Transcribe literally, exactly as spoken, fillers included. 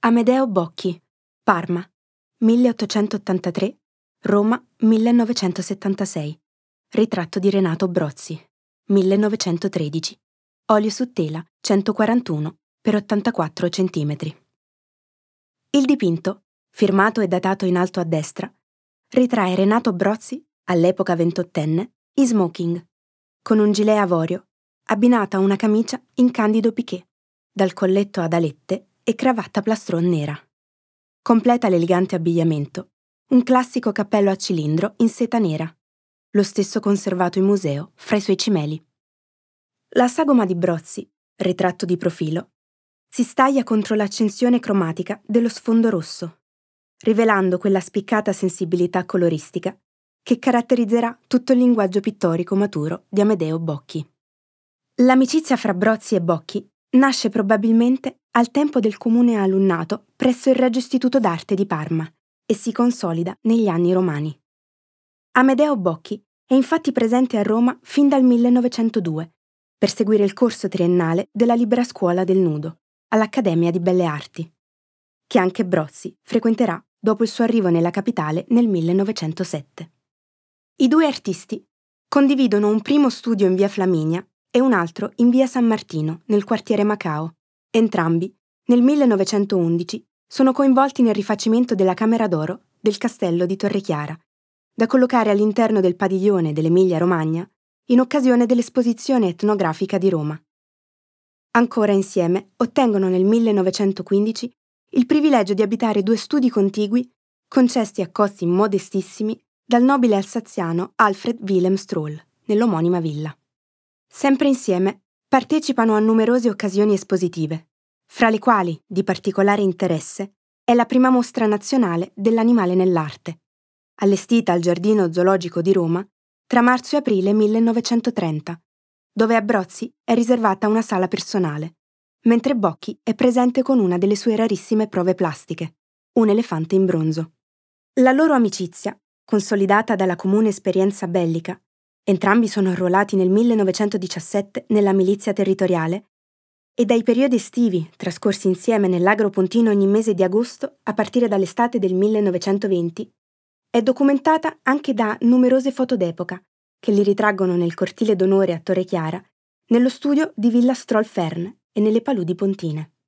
Amedeo Bocchi, Parma, milleottocentottantatré, Roma millenovecentosettantasei. Ritratto di Renato Brozzi, millenovecentotredici. Olio su tela centoquarantuno per ottantaquattro centimetri. Il dipinto, firmato e datato in alto a destra, ritrae Renato Brozzi, all'epoca ventottenne, in smoking, con un gilet avorio, abbinata a una camicia in candido piqué, dal colletto ad alette e cravatta plastron nera. Completa l'elegante abbigliamento un classico cappello a cilindro in seta nera, lo stesso conservato in museo fra i suoi cimeli. La sagoma di Brozzi, ritratto di profilo, si staglia contro l'accensione cromatica dello sfondo rosso, rivelando quella spiccata sensibilità coloristica che caratterizzerà tutto il linguaggio pittorico maturo di Amedeo Bocchi. L'amicizia fra Brozzi e Bocchi nasce probabilmente al tempo del comune alunnato presso il Regio Istituto d'Arte di Parma e si consolida negli anni romani. Amedeo Bocchi è infatti presente a Roma fin dal millenovecentodue per seguire il corso triennale della Libera Scuola del Nudo all'Accademia di Belle Arti, che anche Brozzi frequenterà dopo il suo arrivo nella capitale nel millenovecentosette. I due artisti condividono un primo studio in via Flaminia e un altro in via San Martino, nel quartiere Macao. Entrambi, nel millenovecentoundici, sono coinvolti nel rifacimento della Camera d'Oro del castello di Torrechiara, da collocare all'interno del padiglione dell'Emilia-Romagna in occasione dell'Esposizione etnografica di Roma. Ancora insieme ottengono nel millenovecentoquindici il privilegio di abitare due studi contigui concessi a costi modestissimi dal nobile alsaziano Alfred Wilhelm Strohl, nell'omonima villa. Sempre insieme partecipano a numerose occasioni espositive, fra le quali di particolare interesse è la prima mostra nazionale dell'animale nell'arte, allestita al Giardino Zoologico di Roma tra marzo e aprile millenovecentotrenta, dove a Brozzi è riservata una sala personale, mentre Bocchi è presente con una delle sue rarissime prove plastiche, un elefante in bronzo. La loro amicizia, consolidata dalla comune esperienza bellica, entrambi sono arruolati nel millenovecentodiciassette nella milizia territoriale, e dai periodi estivi trascorsi insieme nell'Agro Pontino ogni mese di agosto a partire dall'estate del millenovecentoventi, è documentata anche da numerose foto d'epoca che li ritraggono nel cortile d'onore a Torrechiara, nello studio di Villa Strohl Fern e nelle paludi pontine.